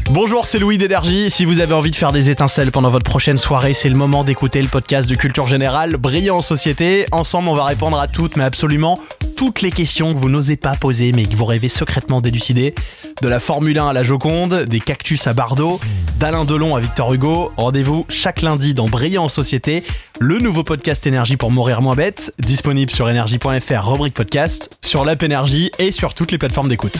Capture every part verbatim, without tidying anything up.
Bonjour, c'est Louis d'Énergie. Si vous avez envie de faire des étincelles pendant votre prochaine soirée, c'est le moment d'écouter le podcast de Culture Générale, Brillant en Société. Ensemble, on va répondre à toutes, mais absolument toutes les questions que vous n'osez pas poser, mais que vous rêvez secrètement d'élucider. De la Formule un à la Joconde, des cactus à Bardot, d'Alain Delon à Victor Hugo. Rendez-vous chaque lundi dans Brillant en Société, le nouveau podcast Énergie pour mourir moins bête, disponible sur énergie point f r, rubrique podcast, sur l'app Énergie et sur toutes les plateformes d'écoute.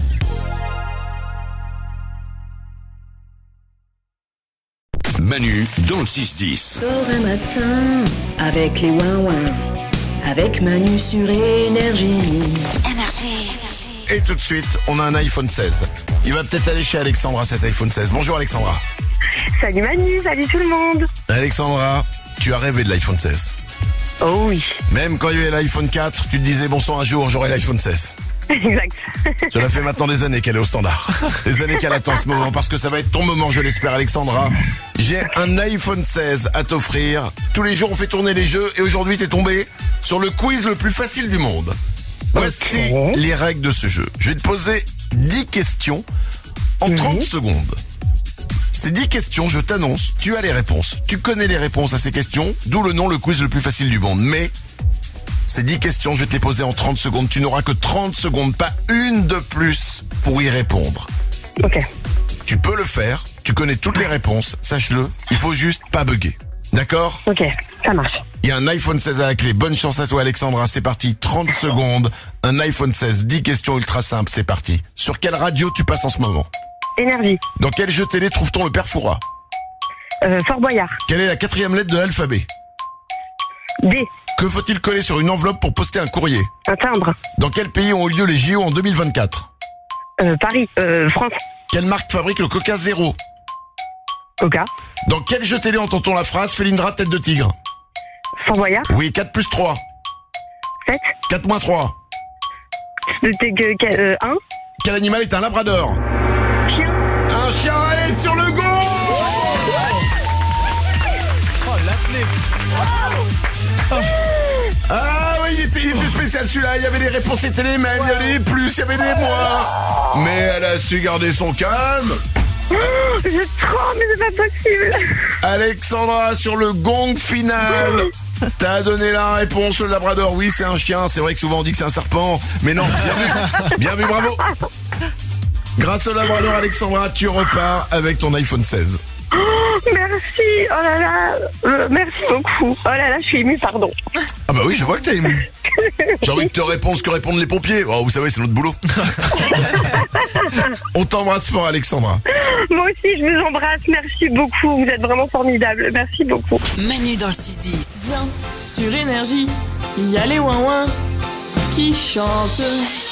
Manu dans le six dix. Dors un matin avec les ouin-ouin, avec Manu sur Énergie. Énergie. Et tout de suite, on a un iPhone seize. Il va peut-être aller chez Alexandra, cet iPhone seize. Bonjour Alexandra. Salut Manu, salut tout le monde. Alexandra, tu as rêvé de l'iPhone seize. Oh oui. Même quand il y avait l'iPhone quatre, tu te disais bon sang, un jour j'aurai l'iPhone seize. Exact. Cela fait maintenant des années qu'elle est au standard. Des années qu'elle attend ce moment, parce que ça va être ton moment, je l'espère Alexandra. J'ai un iPhone seize à t'offrir. Tous les jours on fait tourner les jeux et aujourd'hui t'es tombé sur le quiz le plus facile du monde. Voici Okay. les règles de ce jeu. Je vais te poser dix questions en trente secondes. Ces dix questions, je t'annonce, tu as les réponses. Tu connais les réponses à ces questions, d'où le nom le quiz le plus facile du monde. Mais ces dix questions, je vais te les poser en trente secondes. Tu n'auras que trente secondes, pas une de plus pour y répondre. Ok. Tu peux le faire, tu connais toutes les réponses, sache-le, il faut juste pas bugger. D'accord ? Ok, ça marche. Il y a un iPhone seize à la clé. Bonne chance à toi Alexandra, c'est parti, trente secondes. Un iPhone seize, dix questions ultra simples, c'est parti. Sur quelle radio tu passes en ce moment ? Énergie. Dans quel jeu télé trouve-t-on le père Fouras ? Euh, Fort Boyard. Quelle est la quatrième lettre de l'alphabet ? D. Que faut-il coller sur une enveloppe pour poster un courrier ? Un timbre. Dans quel pays ont eu lieu les J O en deux mille vingt-quatre ? Euh, Paris. Euh, France. Quelle marque fabrique le Coca Zéro ? Coca. Dans quel jeu télé entend-on la phrase Félindra tête de tigre ? Fort Boyard. Oui, quatre plus trois. sept. quatre moins trois. Euh, un. Quel animal est un labrador ? Chien. Un chien, allez, sur le go ! Oh, l'apnée. Ah oui, il était, il était spécial celui-là, il y avait des réponses télé, mais il y avait des plus, il y avait des moins. Mais elle a su garder son calme. Oh, je tremble, mais c'est pas possible. Alexandra, sur le gong final, t'as donné la réponse, le labrador, oui c'est un chien, c'est vrai que souvent on dit que c'est un serpent, mais non, bien vu, bien vu, bravo. Grâce au labrador Alexandra, tu repars avec ton iPhone seize. Oh, merci. Oh là là. Euh, merci beaucoup. Oh là là, je suis émue, pardon. Ah bah oui, je vois que t'es ému. J'ai envie de te répondre ce que répondent les pompiers. Oh, vous savez, c'est notre boulot. On t'embrasse fort Alexandra. Moi aussi, je vous embrasse. Merci beaucoup. Vous êtes vraiment formidables. Merci beaucoup. Manu dans le six dix. Sur Énergie, il y a les ouin-ouin qui chantent.